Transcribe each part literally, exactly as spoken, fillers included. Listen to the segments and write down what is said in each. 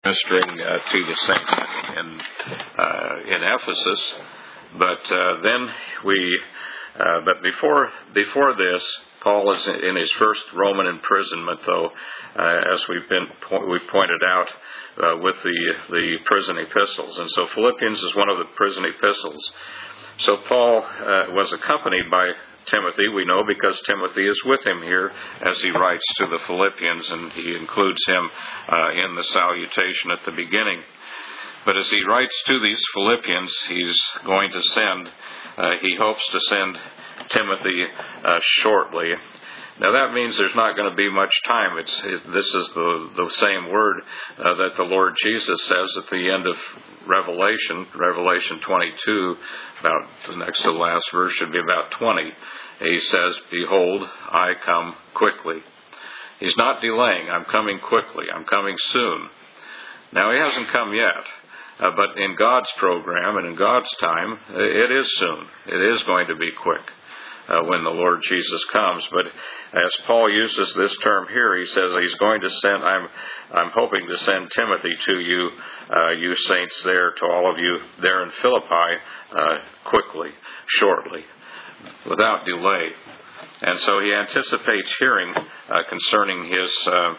ministering uh, to the saints in uh, in Ephesus. But uh, then we, uh, but before before this, Paul is in his first Roman imprisonment, though, uh, as we've been we've pointed out uh, with the the prison epistles, and so Philippians is one of the prison epistles. So Paul uh, was accompanied by Timothy, we know, because Timothy is with him here as he writes to the Philippians, and he includes him uh, in the salutation at the beginning. But as he writes to these Philippians, he's going to send, uh, he hopes to send Timothy uh, shortly. Now that means there's not going to be much time. It's it, this is the the same word uh, that the Lord Jesus says at the end of Revelation, Revelation twenty-two, about the next to the last verse should be about twenty. He says, "Behold, I come quickly." He's not delaying. I'm coming quickly. I'm coming soon. Now he hasn't come yet, uh, but in God's program and in God's time, it is soon. It is going to be quick. Uh, when the Lord Jesus comes. But as Paul uses this term here, he says he's going to send, I'm I'm hoping to send Timothy to you, uh, you saints there, to all of you there in Philippi, uh, quickly, shortly, without delay. And so he anticipates hearing uh, concerning his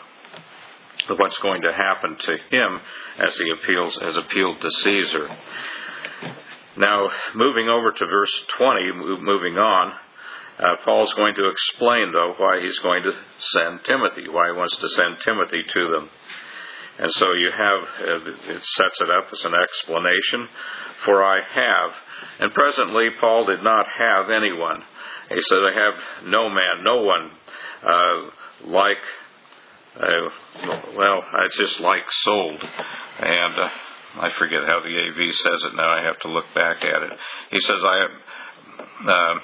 uh, what's going to happen to him as he appeals, as appealed to Caesar. Now, moving over to verse twenty, moving on, Uh, Paul's going to explain, though, why he's going to send Timothy, why he wants to send Timothy to them. And so you have, uh, it sets it up as an explanation, for I have, and presently Paul did not have anyone. He said, I have no man, no one, uh, like, uh, well, it's just like sold. And uh, I forget how the A V says it now, I have to look back at it. He says, I have, uh,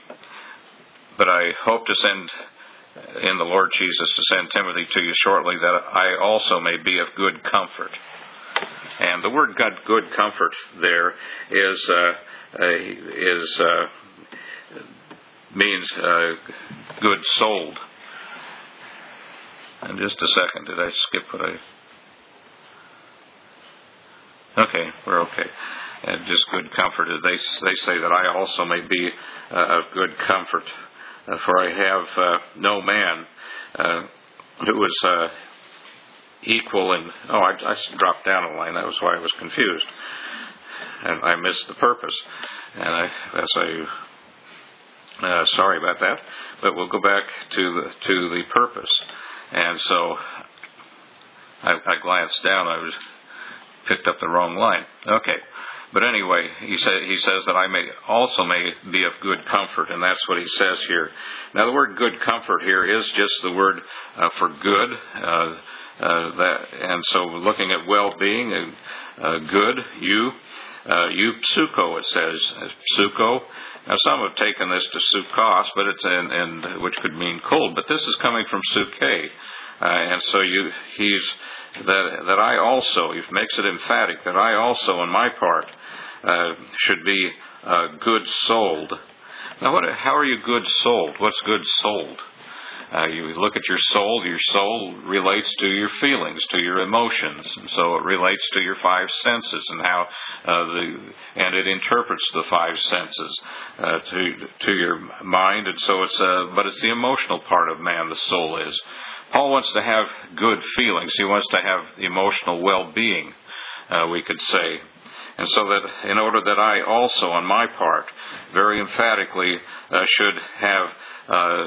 But I hope to send in the Lord Jesus to send Timothy to you shortly, that I also may be of good comfort. And the word good, good comfort there is uh, is uh, means uh, good souled. And just a second, did I skip what I? Okay, we're okay. And just good comfort. They they say that I also may be uh, of good comfort. Uh, for I have uh, no man uh, who is uh, equal in... Oh, I, I dropped down a line. That was why I was confused. And I missed the purpose. And I, as I... Uh, sorry about that. But we'll go back to the, to the purpose. And so I, I glanced down. I was picked up the wrong line. Okay. But anyway, he, say, he says that I may also may be of good comfort, and that's what he says here. Now, the word good comfort here is just the word uh, for good, uh, uh, that, and so looking at well-being, uh, good, you, uh, you psuko, it says, psuko. Now, some have taken this to sukos, but it's in, in which could mean cold, but this is coming from suke, uh, and so you, he's that that I also, he makes it emphatic, that I also, on my part, uh, should be uh, good souled. Now, what? How are you good souled? What's good souled? Uh, you look at your soul. Your soul relates to your feelings, to your emotions, and so it relates to your five senses and how uh, the and it interprets the five senses uh, to to your mind, and so it's uh, but it's the emotional part of man. The soul is. Paul wants to have good feelings. He wants to have emotional well-being, uh, we could say. And so that in order that I also, on my part, very emphatically uh, should have uh,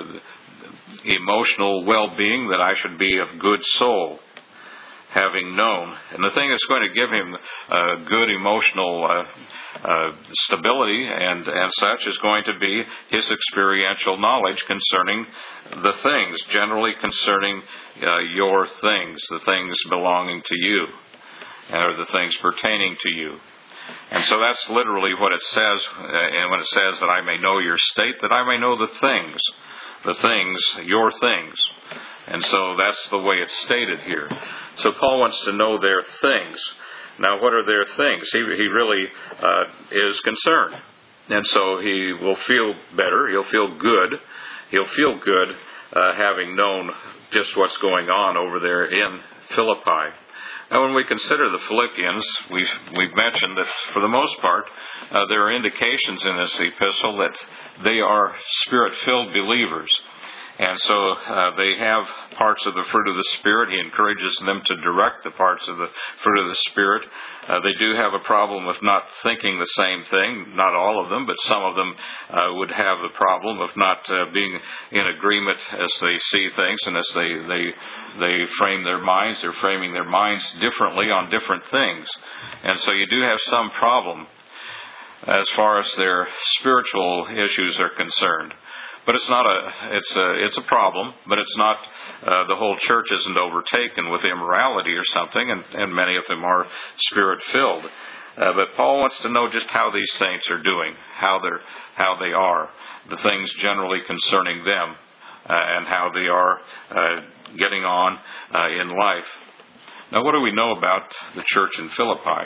emotional well-being, that I should be of good soul, having known. And the thing that's going to give him uh, good emotional uh, uh, stability and, and such is going to be his experiential knowledge concerning the things, generally concerning uh, your things, the things belonging to you, or the things pertaining to you. And so that's literally what it says, uh, and when it says that I may know your state, that I may know the things, the things, your things. And so that's the way it's stated here. So Paul wants to know their things. Now, what are their things? He, he really uh, is concerned. And so he will feel better. He'll feel good. He'll feel good uh, having known just what's going on over there in Philippi. Now, when we consider the Philippians, we've, we've mentioned that for the most part, uh, there are indications in this epistle that they are Spirit-filled believers. And so uh, they have parts of the fruit of the Spirit. He encourages them to direct the parts of the fruit of the Spirit. Uh, they do have a problem with not thinking the same thing. Not all of them, but some of them uh, would have the problem of not uh, being in agreement as they see things and as they, they, they frame their minds. They're framing their minds differently on different things. And so you do have some problem as far as their spiritual issues are concerned. But it's not a, it's a, it's a problem, but it's not, uh, the whole church isn't overtaken with immorality or something, and, and many of them are Spirit-filled. Uh, but Paul wants to know just how these saints are doing, how they're, how they are, the things generally concerning them, uh, and how they are, uh, getting on, uh, in life. Now, what do we know about the church in Philippi?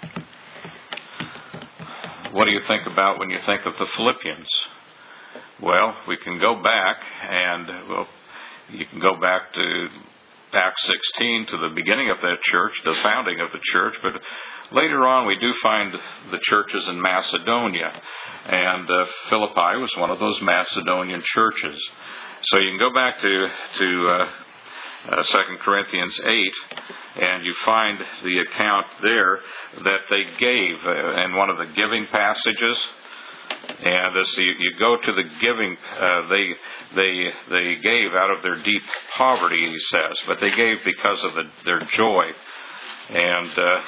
What do you think about when you think of the Philippians? Well, we can go back, and well, you can go back to Acts sixteen, to the beginning of that church, the founding of the church, but later on we do find the churches in Macedonia, and uh, Philippi was one of those Macedonian churches. So you can go back to, to uh, uh, Second Corinthians eight, and you find the account there that they gave uh, in one of the giving passages. And as you, you go to the giving, uh, they they they gave out of their deep poverty, he says, but they gave because of the, their joy. And uh,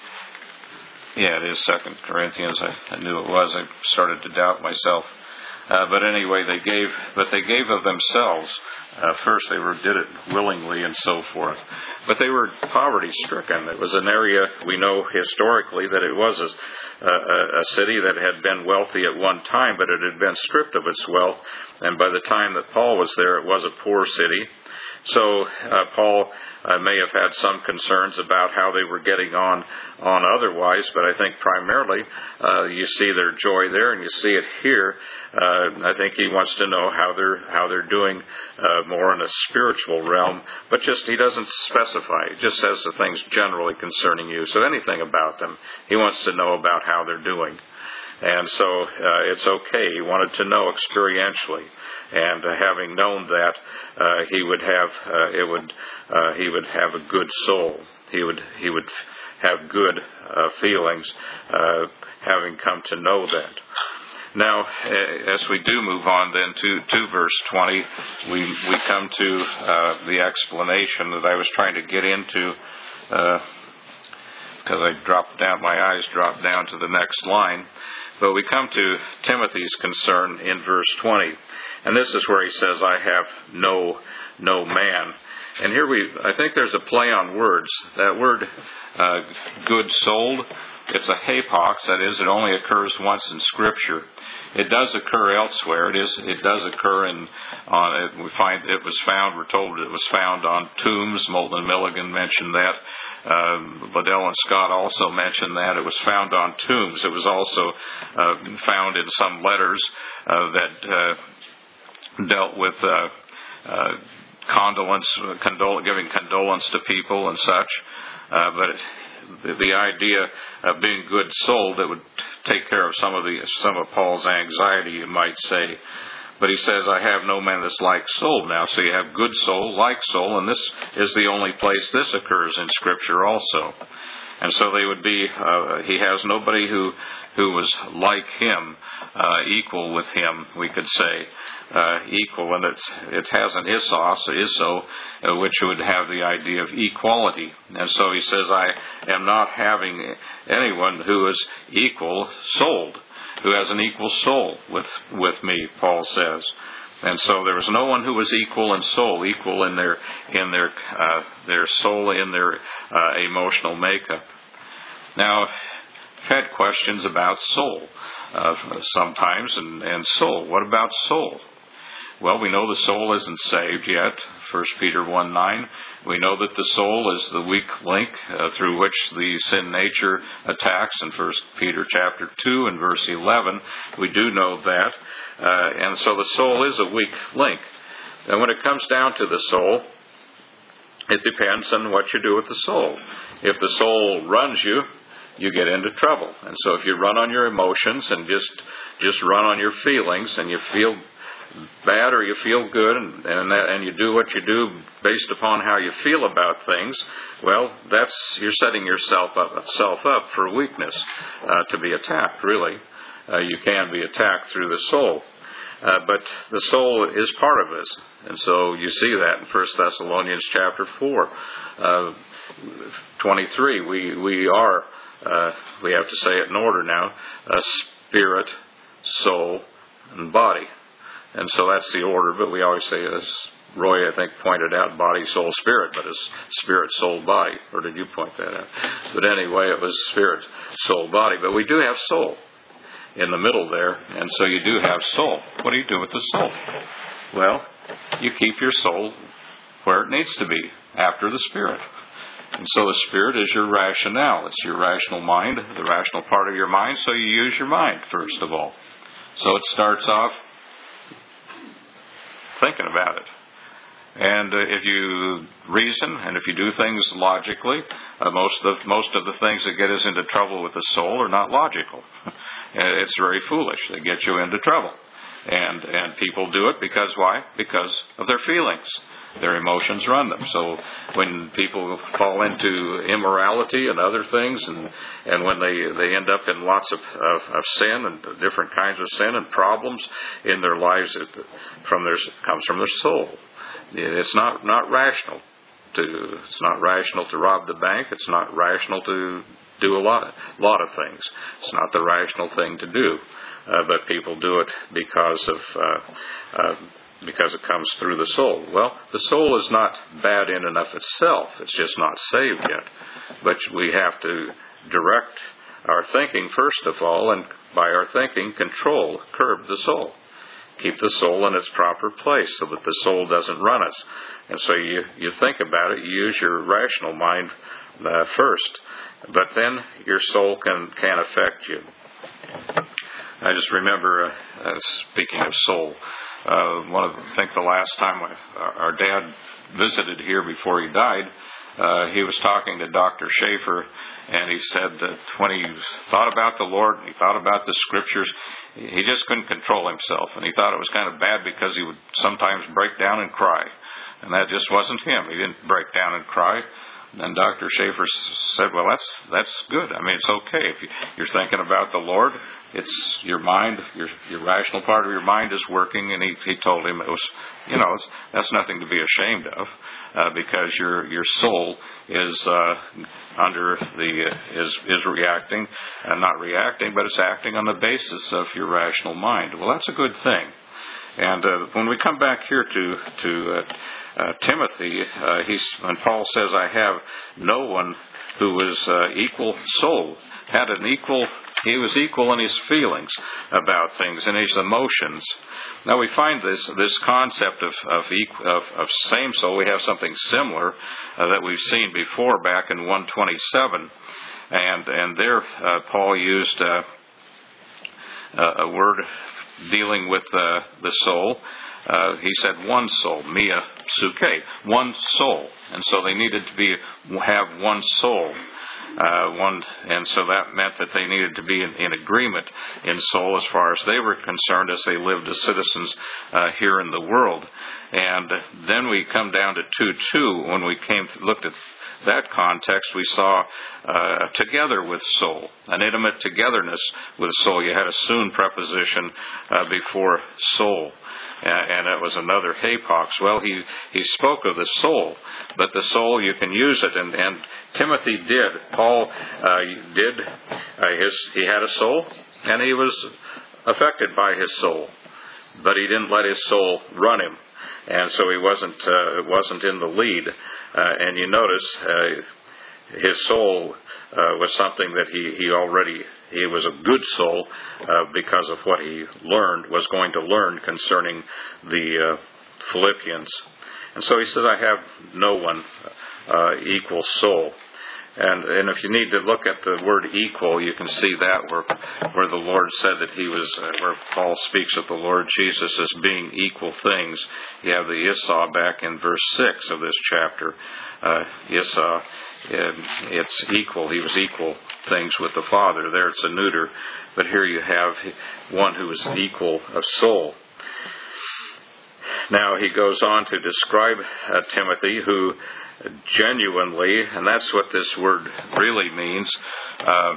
yeah, it is Second Corinthians. I, I knew it was. I started to doubt myself. Uh, but anyway, they gave, but they gave of themselves. Uh, first, they were did it willingly and so forth. But they were poverty-stricken. It was an area, we know historically that it was a, a, a city that had been wealthy at one time, but it had been stripped of its wealth. And by the time that Paul was there, it was a poor city. So uh, Paul uh, may have had some concerns about how they were getting on on otherwise, but I think primarily uh, you see their joy there, and you see it here. Uh, I think he wants to know how they're how they're doing uh, more in a spiritual realm, but just he doesn't specify. He just says the things generally concerning you. So anything about them, he wants to know about how they're doing. And so uh, it's okay. He wanted to know experientially, and uh, having known that, uh, he would have uh, it would uh, he would have a good soul. He would he would have good uh, feelings, uh, having come to know that. Now, as we do move on then to, to verse twenty, we we come to uh, the explanation that I was trying to get into, because uh, I dropped down, my eyes dropped down to the next line. But we come to Timothy's concern in verse twenty. And this is where he says, I have no, no man. And here we, I think there's a play on words. That word, uh, good souled, it's a hapax, that is, it only occurs once in Scripture. It does occur elsewhere. It is. It does occur in. On we find it was found. We're told it was found on tombs. Moulton and Milligan mentioned that. Uh, Liddell and Scott also mentioned that it was found on tombs. It was also uh, found in some letters uh, that uh, dealt with uh, uh, condolence, condol- giving condolence to people and such. Uh, but it, the, the idea of being good-souled, that would take care of some of the some of Paul's anxiety, you might say. But he says, I have no man that's like soul now. So you have good soul, like soul, and this is the only place this occurs in Scripture also. And so they would be, uh, he has nobody who who was like him, uh, equal with him, we could say. Uh, equal, and it's, it has an isos, iso, uh, which would have the idea of equality. And so he says, I am not having anyone who is equal souled, who has an equal soul with, with me, Paul says. And so there was no one who was equal in soul, equal in their in their uh, their soul, in their uh, emotional makeup. Now, I've had questions about soul uh, sometimes, and, and soul. What about soul? Well, we know the soul isn't saved yet, First Peter one nine. We know that the soul is the weak link uh, through which the sin nature attacks in First Peter chapter two and verse eleven. We do know that. Uh, and so the soul is a weak link. And when it comes down to the soul, it depends on what you do with the soul. If the soul runs you, you get into trouble. And so if you run on your emotions and just just run on your feelings, and you feel bad or you feel good, and and, and you do what you do based upon how you feel about things, well, that's you're setting yourself up, self up for weakness, uh, to be attacked, really. Uh, you can be attacked through the soul. Uh, but the soul is part of us. And so you see that in First Thessalonians chapter four, uh, twenty-three. We, we are, uh, we have to say it in order now, a spirit, soul, and body. And so that's the order, but we always say, as Roy, I think, pointed out, body, soul, spirit, but it's spirit, soul, body. Or did you point that out? But anyway, it was spirit, soul, body. But we do have soul in the middle there, and so you do have soul. What do you do with the soul? Well, you keep your soul where it needs to be, after the spirit. And so the spirit is your rationale. It's your rational mind, the rational part of your mind, so you use your mind, first of all. So it starts off thinking about it. And uh, if you reason and if you do things logically, uh, most of the, most of the things that get us into trouble with the soul are not logical. It's very foolish. They get you into trouble. And and people do it because why? Because of their feelings. Their emotions run them. So when people fall into immorality and other things, and, and when they, they end up in lots of, of, of sin and different kinds of sin and problems in their lives, it from their, comes from their soul. It's not, not rational to it's not rational to rob the bank. It's not rational to do a lot lot of things. It's not the rational thing to do, uh, but people do it because of uh, uh, because it comes through the soul. Well, the soul is not bad in and of itself. It's just not saved yet. But we have to direct our thinking first of all, and by our thinking, control, curb the soul. Keep the soul in its proper place so that the soul doesn't run us. And so you, you think about it, you use your rational mind uh, first, but then your soul can, can affect you. I just remember, uh, uh, speaking of soul, uh, one of I think the last time I, our dad visited here before he died, Uh, he was talking to Doctor Schaefer, and he said that when he thought about the Lord and he thought about the Scriptures, he just couldn't control himself, and he thought it was kind of bad because he would sometimes break down and cry, and that just wasn't him. He didn't break down and cry. And Doctor Schaefer said, well, that's that's good. I mean, it's okay. If you're thinking about the Lord, it's your mind, your your rational part of your mind is working. And he, he told him it was, you know, it's, that's nothing to be ashamed of, uh, because your your soul is uh, under the uh, is is reacting, and uh, not reacting, but it's acting on the basis of your rational mind. Well, that's a good thing. And uh, when we come back here to to uh, uh, Timothy, uh, he's when Paul says, "I have no one who was uh, equal soul, had an equal. He was equal in his feelings about things and his emotions." Now we find this this concept of of, equal, of, of same soul. We have something similar uh, that we've seen before back in one twenty-seven, and and there uh, Paul used uh, a word dealing with uh, the soul. Uh, he said one soul, mia suke, one soul, and so they needed to be have one soul, uh, one, and so that meant that they needed to be in, in agreement in soul as far as they were concerned, as they lived as citizens uh, here in the world. And then we come down to two two. When we came looked at that context, we saw uh, together with soul, an intimate togetherness with soul. You had a soon preposition uh, before soul, and, and it was another hapax. Well, he, he spoke of the soul, but the soul, you can use it, and, and Timothy did. Paul uh, did. Uh, his he had a soul, and he was affected by his soul, but he didn't let his soul run him. And so he wasn't uh, wasn't in the lead. Uh, and you notice uh, his soul uh, was something that he, he already, he was a good soul uh, because of what he learned, was going to learn concerning the uh, Philippians. And so he said, I have no one uh, equal soul. And, and if you need to look at the word equal, you can see that where where the Lord said that he was, uh, where Paul speaks of the Lord Jesus as being equal things. You have the Esau back in verse six of this chapter. Uh, Esau, it's equal. He was equal things with the Father. There it's a neuter. But here you have one who is equal of soul. Now he goes on to describe uh, Timothy, who genuinely, and that's what this word really means, uh,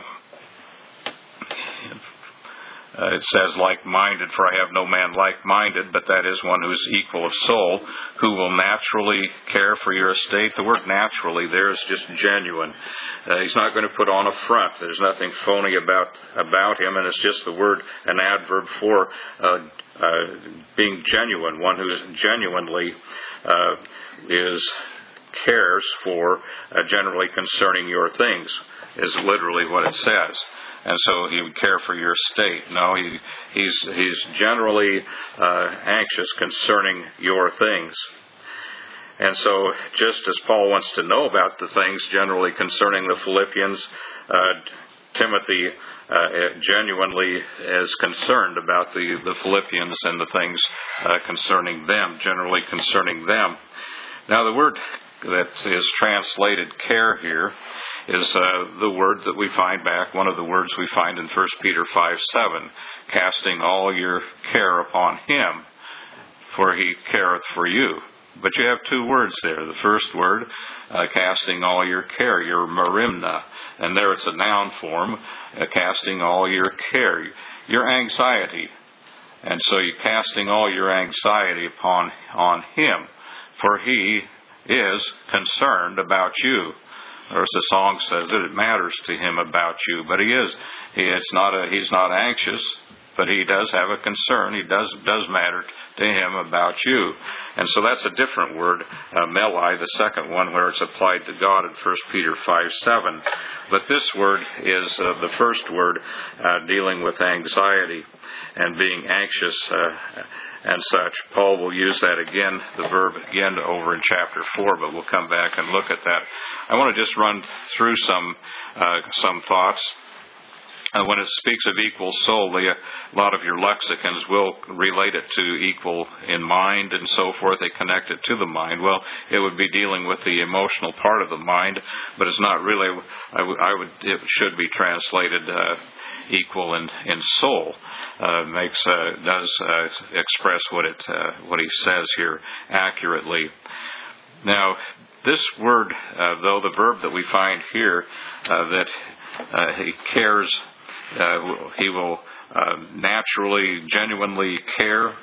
uh, it says like-minded, for I have no man like-minded, but that is one who is equal of soul, who will naturally care for your estate. The word naturally there is just genuine. Uh, he's not going to put on a front. There's nothing phony about about him, and it's just the word, an adverb for uh, uh, being genuine, one who is genuinely uh, is cares for uh, generally concerning your things, is literally what it says. And so he would care for your estate. No, he, he's he's generally uh, anxious concerning your things. And so just as Paul wants to know about the things generally concerning the Philippians, uh, Timothy uh, genuinely is concerned about the, the Philippians and the things uh, concerning them, generally concerning them. Now the word that is translated care here is uh, the word that we find back, one of the words we find in First Peter five seven, casting all your care upon him, for he careth for you. But you have two words there. The first word, uh, casting all your care, your merimna, and there it's a noun form, uh, casting all your care, your anxiety. And so you're casting all your anxiety upon on him, for he is concerned about you. Or as the song says, that it matters to him about you. But he is, he, it's not a, he's not anxious, but he does have a concern. He does does matter to him about you. And so that's a different word, uh, melai, the second one, where it's applied to God in First Peter five seven. But this word is uh, the first word uh, dealing with anxiety and being anxious uh, and such. Paul will use that again, the verb again, over in chapter four, but we'll come back and look at that. I want to just run through some uh, some thoughts. Uh, when it speaks of equal soul, the, a lot of your lexicons will relate it to equal in mind and so forth. They connect it to the mind. Well, it would be dealing with the emotional part of the mind, but it's not really. I, w- I would. It should be translated uh, equal in in soul. Uh, makes uh, does uh, express what it uh, what he says here accurately. Now, this word, uh, though, the verb that we find here, uh, that uh, he cares. Uh, he will uh, naturally, genuinely care,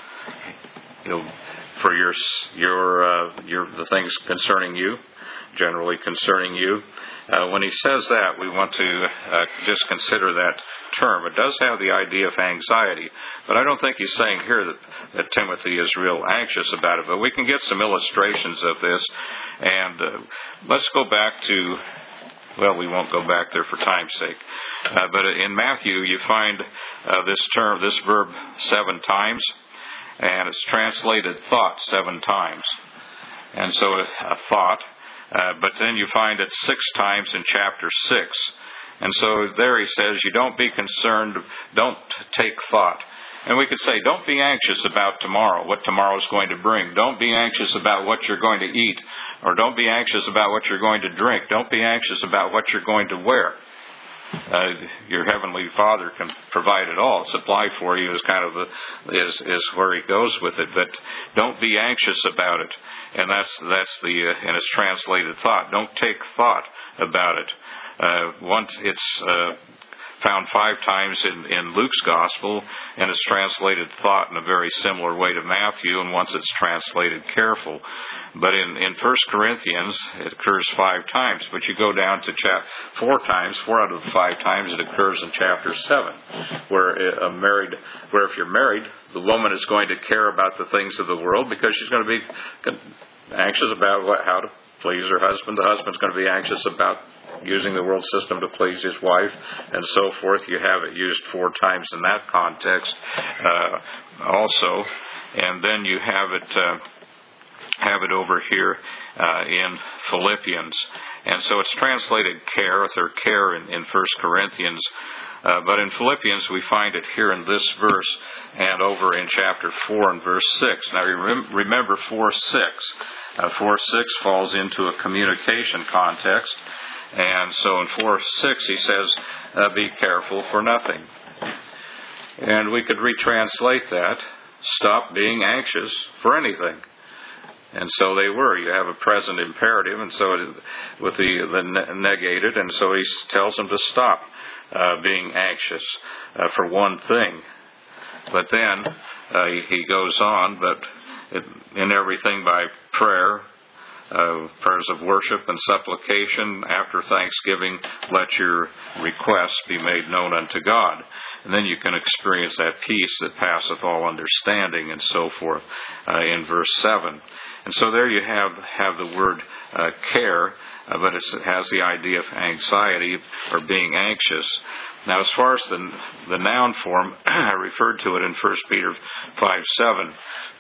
you know, for your your uh, your the things concerning you, generally concerning you. Uh, when he says that, we want to uh, just consider that term. It does have the idea of anxiety, but I don't think he's saying here that, that Timothy is real anxious about it. But we can get some illustrations of this, and uh, let's go back to. Well, we won't go back there for time's sake. Uh, but in Matthew, you find uh, this term, this verb seven times, and it's translated thought seven times. And so a, a thought, uh, but then you find it six times in chapter six. And so there he says, you don't be concerned, don't take thought. And we could say, don't be anxious about tomorrow, what tomorrow is going to bring. Don't be anxious about what you're going to eat, or don't be anxious about what you're going to drink. Don't be anxious about what you're going to wear. Uh, your heavenly Father can provide it all, supply for you is kind of the, is is where he goes with it. But don't be anxious about it, and that's that's the uh, and it's translated thought. Don't take thought about it. Uh, once it's. Uh, found five times in, in Luke's Gospel, and it's translated thought in a very similar way to Matthew, and once it's translated careful. But in, in First Corinthians, it occurs five times, but you go down to chap- four times, four out of the five times it occurs in chapter seven, where a married, where if you're married, the woman is going to care about the things of the world because she's going to be anxious about what, how to please her husband. The husband's going to be anxious about using the world system to please his wife, and so forth. You have it used four times in that context uh, also. And then you have it uh, have it over here uh, in Philippians. And so it's translated care, or care in, in First Corinthians. Uh, but in Philippians, we find it here in this verse and over in chapter four and verse six. Now, rem- remember four six. Uh, four six falls into a communication context. And so in four six, he says, uh, be careful for nothing. And we could retranslate that, stop being anxious for anything. And so they were. You have a present imperative, and so it, with the, the negated, and so he tells them to stop uh, being anxious uh, for one thing. But then uh, he, he goes on, but it, in everything by prayer, uh, prayers of worship and supplication, after thanksgiving, let your requests be made known unto God. And then you can experience that peace that passeth all understanding, and so forth, uh, in verse seven. And so there you have have the word uh, care, uh, but it's, it has the idea of anxiety or being anxious. Now, as far as the the noun form, I referred to it in First Peter five seven,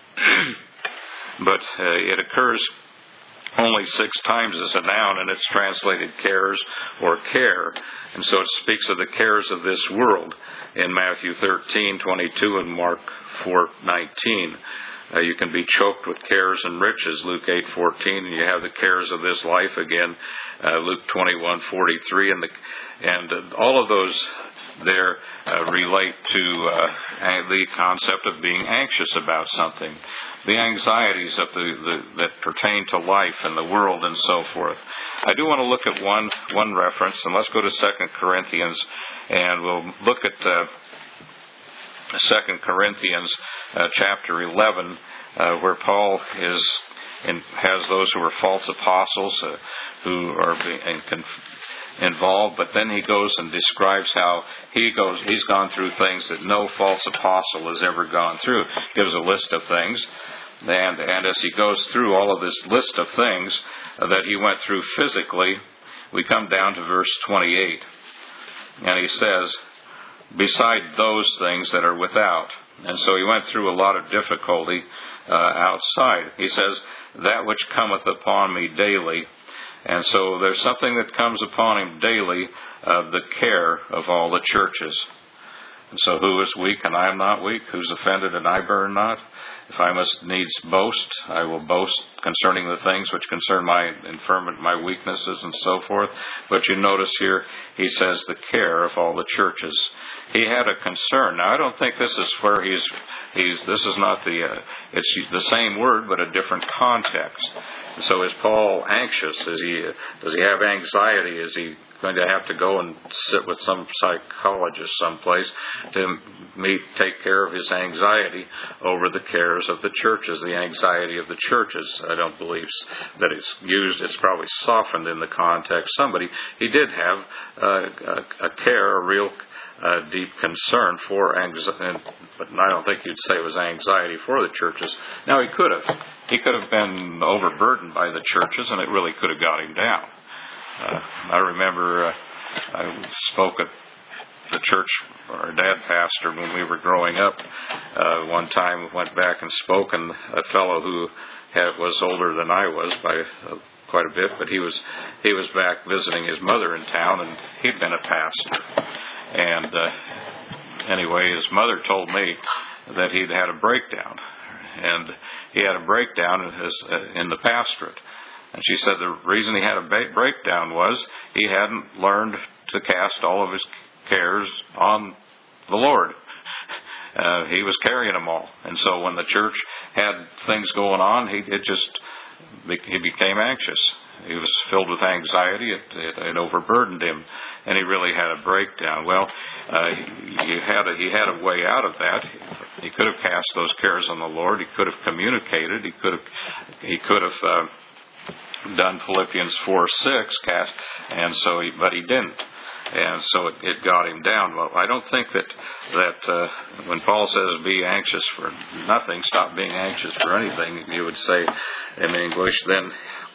but uh, it occurs only six times as a noun, and it's translated cares or care. And so it speaks of the cares of this world in Matthew thirteen twenty-two and Mark four nineteen. Uh, you can be choked with cares and riches, Luke eight fourteen, and you have the cares of this life again, uh, Luke twenty-one forty-three, and the, and uh, all of those there uh, relate to uh, the concept of being anxious about something, the anxieties of the, the that pertain to life and the world and so forth. I do want to look at one one reference, and let's go to Second Corinthians, and we'll look at Uh, Second Corinthians uh, chapter eleven, uh, where Paul is in, has those who are false apostles uh, who are being conf- involved, but then he goes and describes how he goes. He's gone through things that no false apostle has ever gone through. Gives a list of things, and and as he goes through all of this list of things uh, that he went through physically, we come down to verse twenty-eight, and he says, beside those things that are without. And so he went through a lot of difficulty uh, outside. He says, that which cometh upon me daily. And so there's something that comes upon him daily, uh, the care of all the churches. And so who is weak and I am not weak? Who's offended and I burn not? If I must needs boast, I will boast concerning the things which concern my infirmity, my weaknesses, and so forth. But you notice here, he says the care of all the churches. He had a concern. Now, I don't think this is where he's, he's this is not the, uh, it's the same word, but a different context. So is Paul anxious? Is he, does he have anxiety? Is he going to have to go and sit with some psychologist someplace to meet, take care of his anxiety over the cares of the churches, the anxiety of the churches? I don't believe that it's used. It's probably softened in the context. Somebody, he did have uh, a, a care, a real uh, deep concern for anxiety, but I don't think you'd say it was anxiety for the churches. Now, he could have. He could have been overburdened by the churches, and it really could have got him down. Uh, I remember uh, I spoke at the church, our dad pastor, when we were growing up. Uh, one time we went back and spoke, and a fellow who had, was older than I was by uh, quite a bit, but he was he was back visiting his mother in town, and he'd been a pastor. And uh, anyway, his mother told me that he'd had a breakdown, and he had a breakdown in, his, uh, in the pastorate. And she said the reason he had a ba- breakdown was he hadn't learned to cast all of his cares on the Lord. Uh, he was carrying them all. And so when the church had things going on, he it just he became anxious. He was filled with anxiety. It, it, it overburdened him, and he really had a breakdown. Well, uh, he had a, he had a way out of that. He could have cast those cares on the Lord. He could have communicated. He could have he could have. Uh, done Philippians four six, cast, and so he, but he didn't, and so it, it got him down. Well, I don't think that that uh, when Paul says be anxious for nothing, stop being anxious for anything, you would say in English, then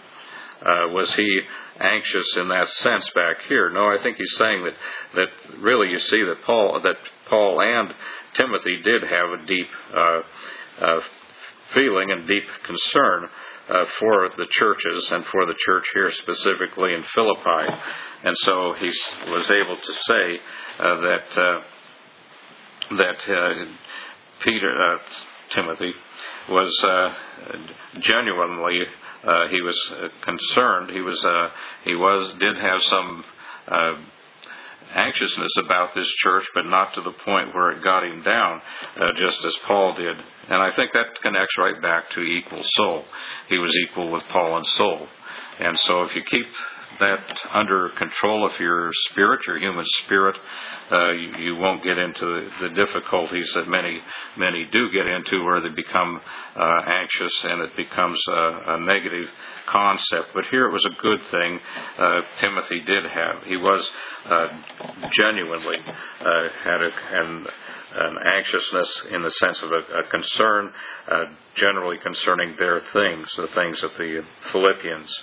uh, was he anxious in that sense back here? No, I think he's saying that that really you see that Paul that Paul and Timothy did have a deep uh, uh, feeling and deep concern uh, for the churches and for the church here specifically in Philippi. And so he was able to say uh, that uh, that uh, Peter, uh, Timothy, was uh, genuinely uh, he was uh, concerned. He was uh, he was did have some uh, anxiousness about this church, but not to the point where it got him down, uh, just as Paul did. And I think that connects right back to equal soul. He was equal with Paul in soul. And so if you keep that under control of your spirit, your human spirit, uh, you, you won't get into the difficulties that many many do get into, where they become uh, anxious and it becomes a, a negative concept. But here it was a good thing uh, Timothy did have. He was uh, genuinely uh, had a, an, an anxiousness in the sense of a, a concern, uh, generally concerning their things, the things of the Philippians.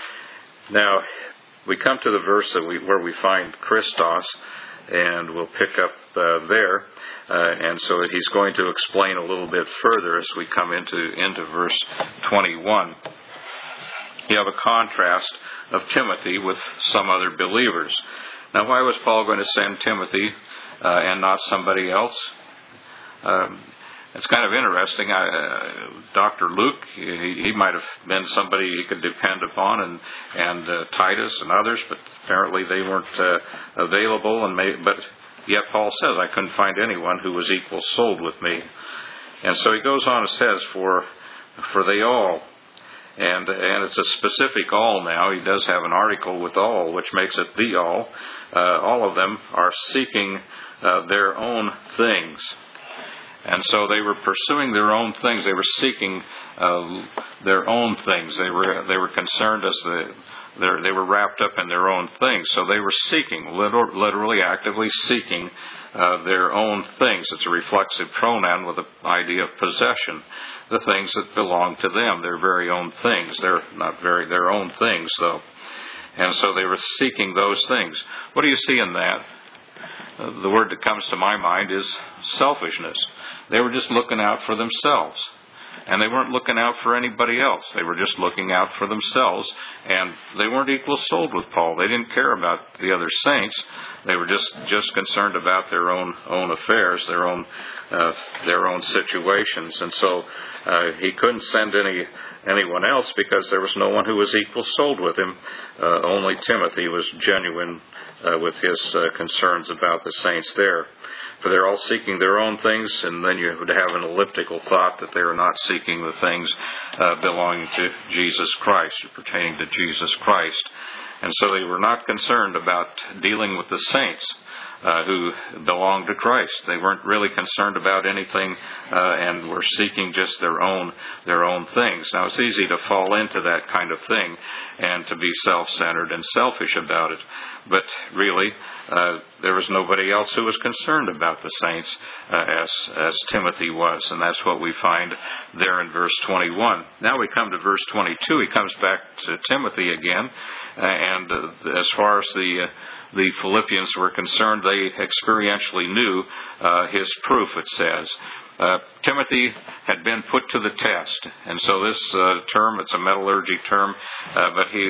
Now, we come to the verse that we, where we find Christos, and we'll pick up uh, there. Uh, and so he's going to explain a little bit further as we come into, into verse twenty-one. You have a contrast of Timothy with some other believers. Now, why was Paul going to send Timothy uh, and not somebody else? Um, It's kind of interesting. I, uh, Doctor Luke, he, he might have been somebody he could depend upon, and and uh, Titus and others, but apparently they weren't uh, available. And may, but yet Paul says, I couldn't find anyone who was equal souled with me. And so he goes on and says, for for they all, and and it's a specific all now. He does have an article with all, which makes it the all. Uh, all of them are seeking uh, their own things. And so they were pursuing their own things. They were seeking uh, their own things. They were they were concerned as the they were wrapped up in their own things. So they were seeking, literally, actively seeking uh, their own things. It's a reflexive pronoun with the idea of possession. The things that belong to them, their very own things. They're not very their own things, though. And so they were seeking those things. What do you see in that? Uh, the word that comes to my mind is selfishness. They were just looking out for themselves. And they weren't looking out for anybody else. They were just looking out for themselves. And they weren't equal souled with Paul. They didn't care about the other saints. They were just, just concerned about their own own affairs, their own uh, their own situations. And so uh, he couldn't send any anyone else because there was no one who was equal souled with him. Uh, only Timothy was genuine uh, with his uh, concerns about the saints there. For they're all seeking their own things, and then you would have an elliptical thought that they are not seeking the things uh, belonging to Jesus Christ, or pertaining to Jesus Christ. And so they were not concerned about dealing with the saints uh, who belonged to Christ. They weren't really concerned about anything uh, and were seeking just their own their own things. Now, it's easy to fall into that kind of thing and to be self-centered and selfish about it. But really, uh, there was nobody else who was concerned about the saints uh, as, as Timothy was. And that's what we find there in verse twenty-one. Now we come to verse twenty-two. He comes back to Timothy again. Uh, and uh, as far as the... Uh, The Philippians were concerned, they experientially knew uh, his proof, it says. Uh, Timothy had been put to the test. And so this uh, term, it's a metallurgy term, uh, but he,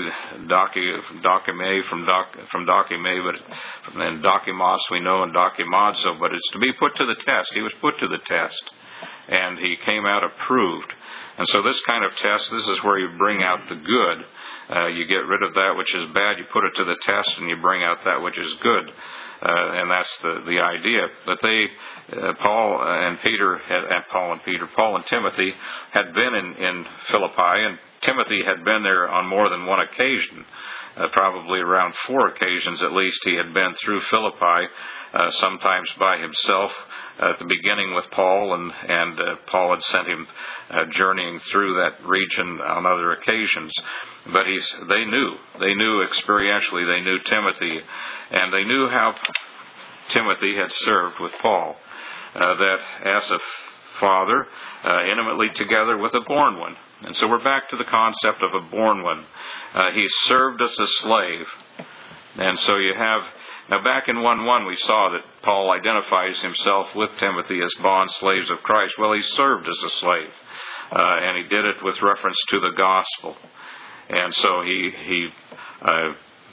dokime, from doc, from dokime, but then dokimos we know, and dokimazo, but it's to be put to the test. He was put to the test. And he came out approved. And so this kind of test, this is where you bring out the good. Uh, you get rid of that which is bad, you put it to the test, and you bring out that which is good. Uh, and that's the, the idea. But they, uh, Paul and Peter, had, and Paul and Peter, Paul and Timothy had been in, in Philippi, and Timothy had been there on more than one occasion. Uh, probably around four occasions at least he had been through Philippi, uh, sometimes by himself, uh, at the beginning with Paul, and, and uh, Paul had sent him uh, journeying through that region on other occasions. But he's, they knew, they knew experientially, they knew Timothy, and they knew how Timothy had served with Paul, uh, that as a father, uh, intimately together with a born one. And so we're back to the concept of a born one. Uh, he served as a slave. And so you have, now back in one one we saw that Paul identifies himself with Timothy as bond slaves of Christ. Well, he served as a slave. uh, and he did it with reference to the gospel. And so he he uh,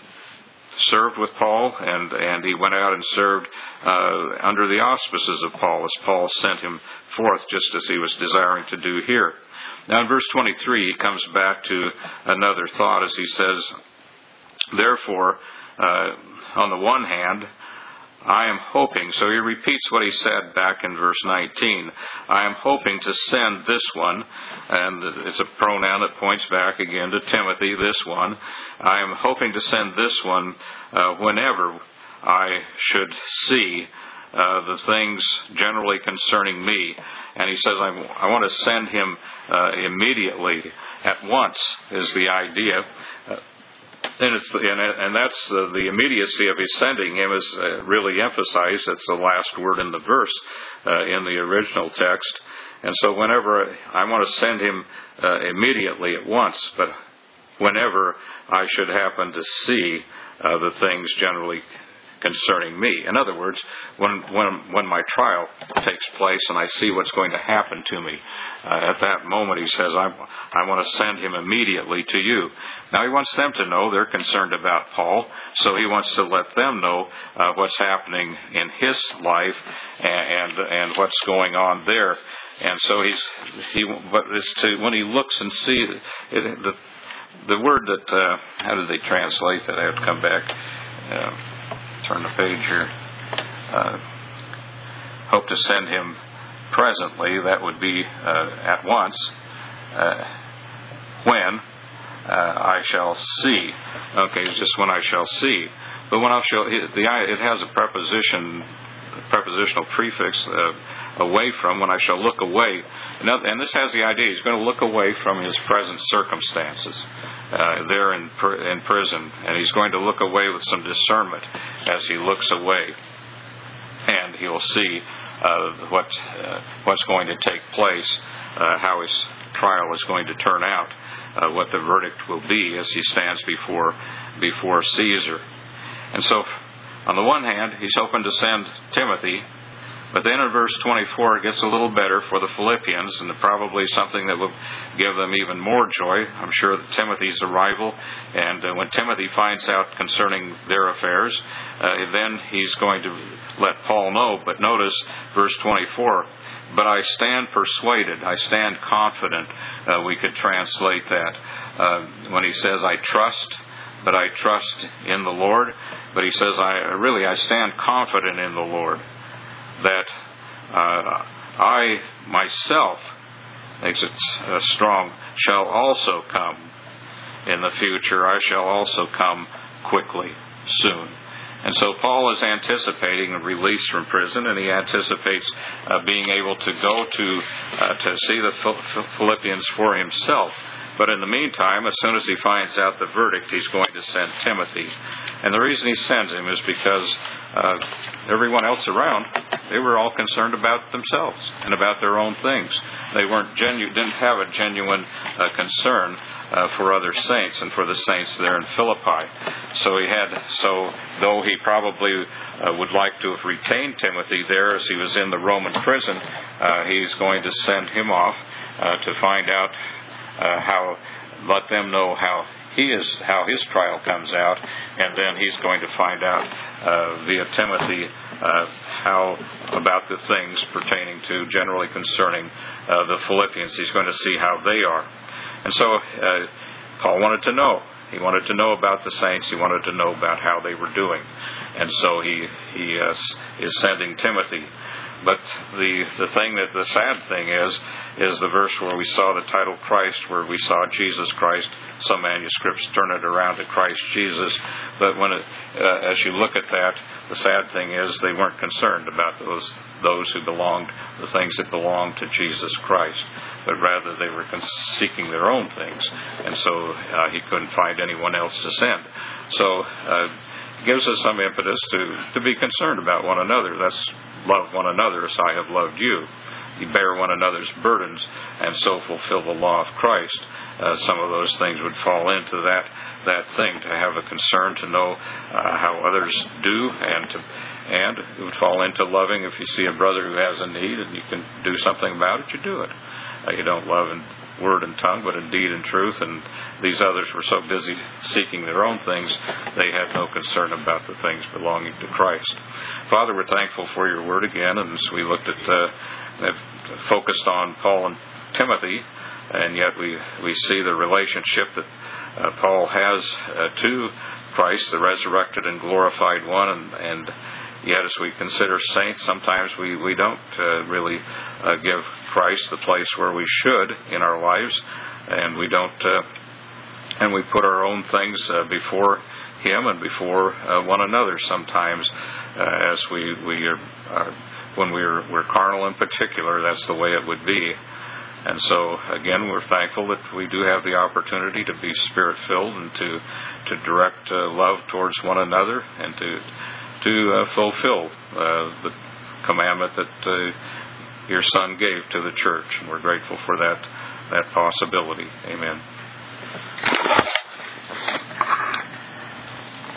served with Paul, and, and he went out and served uh, under the auspices of Paul, as Paul sent him forth, just as he was desiring to do here. Now in verse twenty-three, he comes back to another thought as he says, therefore, uh, on the one hand, I am hoping, so he repeats what he said back in verse nineteen, I am hoping to send this one, and it's a pronoun that points back again to Timothy, this one. I am hoping to send this one uh, whenever I should see uh, the things generally concerning me. And he says, I, I want to send him uh, immediately, at once, is the idea. Uh, And, it's, and, and that's uh, the immediacy of his sending him is uh, really emphasized. That's the last word in the verse uh, in the original text. And so whenever I want to send him uh, immediately at once, but whenever I should happen to see uh, the things generally concerning me. In other words, when when when my trial takes place and I see what's going to happen to me, uh, at that moment he says, I, I want to send him immediately to you. Now he wants them to know they're concerned about Paul, so he wants to let them know uh, what's happening in his life and, and and what's going on there. And so he's he but it's to when he looks and sees it, the the word that uh, how did they translate that? I have to come back. Uh, Turn the page here. Uh, hope to send him presently. That would be uh, at once. Uh, when uh, I shall see. Okay, it's just when I shall see. But when I shall, it, the it has a preposition, prepositional prefix uh, away from. When I shall look away, and this has the idea he's going to look away from his present circumstances. Uh, there in in prison, and he's going to look away with some discernment as he looks away, and he'll see uh, what uh, what's going to take place, uh, how his trial is going to turn out, uh, what the verdict will be as he stands before before Caesar. And so, on the one hand, he's hoping to send Timothy. But then in verse twenty-four, it gets a little better for the Philippians, and probably something that will give them even more joy. I'm sure that Timothy's arrival, and uh, when Timothy finds out concerning their affairs, uh, then he's going to let Paul know. But notice verse twenty-four, but I stand persuaded, I stand confident, uh, we could translate that. Uh, when he says, I trust, but I trust in the Lord. But he says, I really, I stand confident in the Lord, that uh, I myself, makes it uh, strong, shall also come in the future. I shall also come quickly, soon. And so Paul is anticipating a release from prison, and he anticipates uh, being able to go to uh, to see the Philippians for himself. But in the meantime, as soon as he finds out the verdict, he's going to send Timothy. And the reason he sends him is because uh, everyone else around, they were all concerned about themselves and about their own things. They weren't genu- didn't have a genuine uh, concern uh, for other saints and for the saints there in Philippi. So he had, so though he probably uh, would like to have retained Timothy there as he was in the Roman prison, uh, he's going to send him off uh, to find out Uh, how, let them know how he is, how his trial comes out, and then he's going to find out uh, via Timothy uh, how about the things pertaining to generally concerning uh, the Philippians. He's going to see how they are, and so uh, Paul wanted to know. He wanted to know about the saints. He wanted to know about how they were doing, and so he he uh, is sending Timothy. But the the thing that the sad thing is is the verse where we saw the title Christ, where we saw Jesus Christ. Some manuscripts turn it around to Christ Jesus. But when it, uh, as you look at that, the sad thing is they weren't concerned about those those who belonged, the things that belonged to Jesus Christ, but rather they were seeking their own things, and so uh, he couldn't find anyone else to send. So uh, it gives us some impetus to to be concerned about one another. That's love one another as I have loved you. bear one another's burdens and so fulfill the law of Christ. Uh, some of those things would fall into that that thing, to have a concern to know uh, how others do, and to and it would fall into loving. If you see a brother who has a need and you can do something about it, you do it. Uh, you don't love in word and tongue, but in deed and truth. And these others were so busy seeking their own things, they had no concern about the things belonging to Christ. Father, we're thankful for your word again, and as we looked at, uh, at focused on Paul and Timothy, and yet we, we see the relationship that uh, Paul has uh, to Christ, the resurrected and glorified one, and, and yet as we consider saints, sometimes we, we don't uh, really uh, give Christ the place where we should in our lives, and we don't, uh, and we put our own things uh, before Him and before uh, one another sometimes, uh, as we, we are, uh, when we're, we're carnal in particular, that's the way it would be. And so, again, we're thankful that we do have the opportunity to be Spirit-filled and to to direct uh, love towards one another, and to to uh, fulfill uh, the commandment that uh, your Son gave to the church. And we're grateful for that that possibility. Amen.